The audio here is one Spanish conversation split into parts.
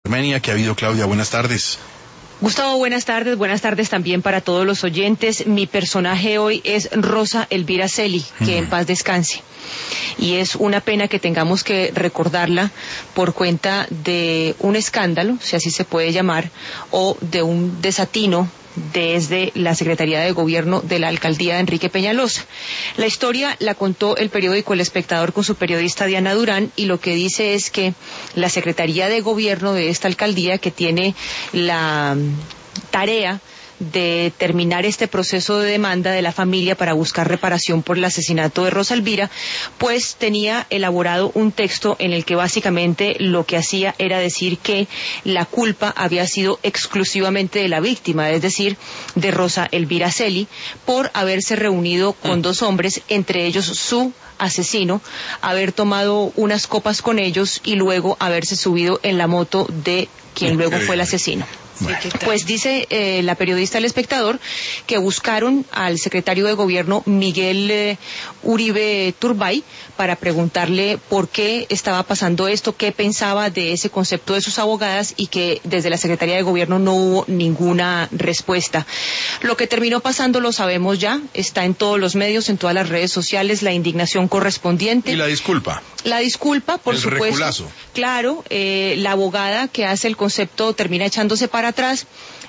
Armenia, ¿qué ha habido, Claudia? Buenas tardes. Gustavo, buenas tardes también para todos los oyentes. Mi personaje hoy es Rosa Elvira Celi, que en paz descanse. Y es una pena que tengamos que recordarla por cuenta de un escándalo, si así se puede llamar, o de un desatino desde la Secretaría de Gobierno de la Alcaldía de Enrique Peñalosa. La historia la contó el periódico El Espectador con su periodista Diana Durán, y lo que dice es que la Secretaría de Gobierno de esta alcaldía, que tiene la tarea de terminar este proceso de demanda de la familia para buscar reparación por el asesinato de Rosa Elvira, pues tenía elaborado un texto en el que básicamente lo que hacía era decir que la culpa había sido exclusivamente de la víctima, es decir, de Rosa Elvira Celi, por haberse reunido con dos hombres, entre ellos su asesino, haber tomado unas copas con ellos y luego haberse subido en la moto de quien luego fue el asesino. Bueno. Pues dice la periodista del Espectador que buscaron al secretario de Gobierno Miguel Uribe Turbay para preguntarle por qué estaba pasando esto, qué pensaba de ese concepto de sus abogadas, y que desde la Secretaría de Gobierno no hubo ninguna respuesta. Lo que terminó pasando lo sabemos ya, está en todos los medios, en todas las redes sociales, la indignación correspondiente. ¿Y la disculpa? La disculpa, por supuesto. Reculazo. Claro, la abogada que hace el concepto termina echándose para atrás.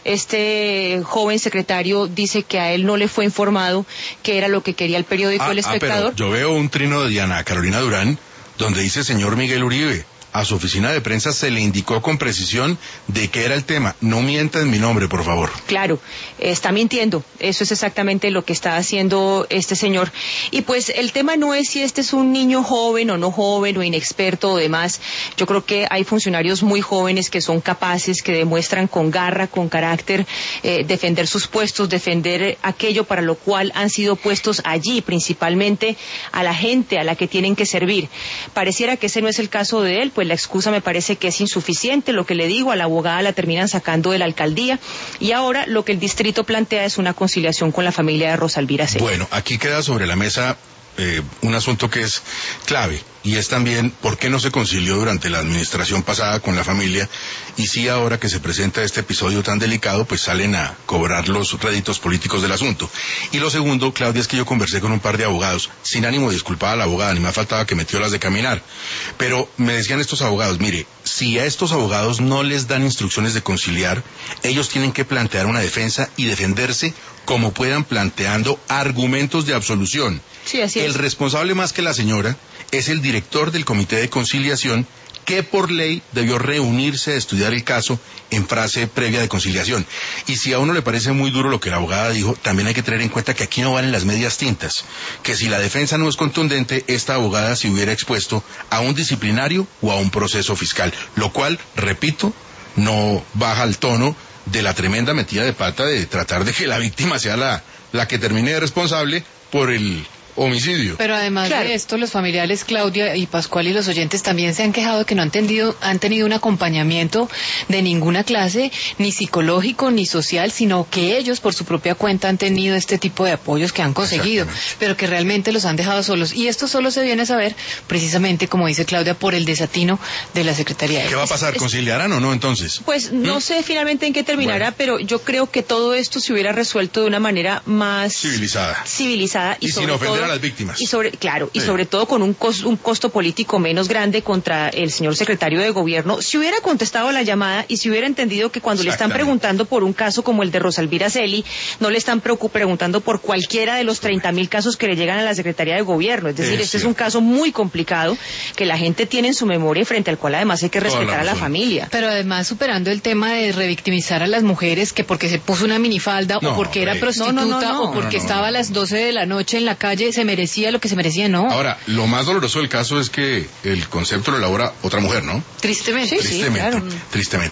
Este joven secretario dice que a él no le fue informado que era lo que quería el periódico El Espectador. Pero yo veo un trino de Diana Carolina Durán donde dice señor Miguel Uribe. A su oficina de prensa se le indicó con precisión de qué era el tema. No mienta en mi nombre, por favor. Claro, está mintiendo. Eso es exactamente lo que está haciendo este señor. Y pues el tema no es si este es un niño joven o no joven o inexperto o demás. Yo creo que hay funcionarios muy jóvenes que son capaces, que demuestran con garra, con carácter, defender sus puestos, defender aquello para lo cual han sido puestos allí, principalmente a la gente a la que tienen que servir. Pareciera que ese no es el caso de él, pues la excusa me parece que es insuficiente. Lo que le digo, a la abogada la terminan sacando de la alcaldía, y ahora lo que el distrito plantea es una conciliación con la familia de Rosa Elvira Celi. Bueno, aquí queda sobre la mesa un asunto que es clave, y es también por qué no se concilió durante la administración pasada con la familia, y si ahora que se presenta este episodio tan delicado, pues salen a cobrar los réditos políticos del asunto. Y lo segundo, Claudia, es que yo conversé con un par de abogados, sin ánimo de disculpar a la abogada, ni me faltaba que metió las de caminar, pero me decían estos abogados, mire, si a estos abogados no les dan instrucciones de conciliar, ellos tienen que plantear una defensa y defenderse como puedan, planteando argumentos de absolución. Sí, así es. El responsable más que la señora es el director del Comité de Conciliación, que por ley debió reunirse a estudiar el caso en fase previa de conciliación. Y si a uno le parece muy duro lo que la abogada dijo, también hay que tener en cuenta que aquí no valen las medias tintas, que si la defensa no es contundente, esta abogada se hubiera expuesto a un disciplinario o a un proceso fiscal, lo cual, repito, no baja el tono de la tremenda metida de pata de tratar de que la víctima sea la que termine de responsable por el homicidio. Pero además de esto, los familiares, Claudia y Pascual y los oyentes, también se han quejado de que no han tenido un acompañamiento de ninguna clase, ni psicológico ni social, sino que ellos por su propia cuenta han tenido este tipo de apoyos que han conseguido, pero que realmente los han dejado solos. Y esto solo se viene a saber, precisamente, como dice Claudia, por el desatino de la Secretaría de... ¿Qué va a pasar? ¿Conciliarán o no entonces? Pues no sé finalmente en qué terminará, pero yo creo que todo esto se hubiera resuelto de una manera más civilizada y sin ofender a las víctimas. Y sobre todo con un costo político menos grande contra el señor secretario de Gobierno, si hubiera contestado la llamada y si hubiera entendido que cuando le están preguntando por un caso como el de Rosa Elvira Celi, no le están preguntando por cualquiera de los 30.000 casos que le llegan a la Secretaría de Gobierno. Es decir, este es un caso muy complicado que la gente tiene en su memoria y frente al cual además hay que respetar a la familia. Pero además superando el tema de revictimizar a las mujeres, que porque se puso una minifalda o porque era prostituta o porque estaba a las 12 de la noche en la calle, se merecía lo que se merecía, no. Ahora, lo más doloroso del caso es que el concepto lo elabora otra mujer, ¿no? Tristemente. Sí, claro. Tristemente.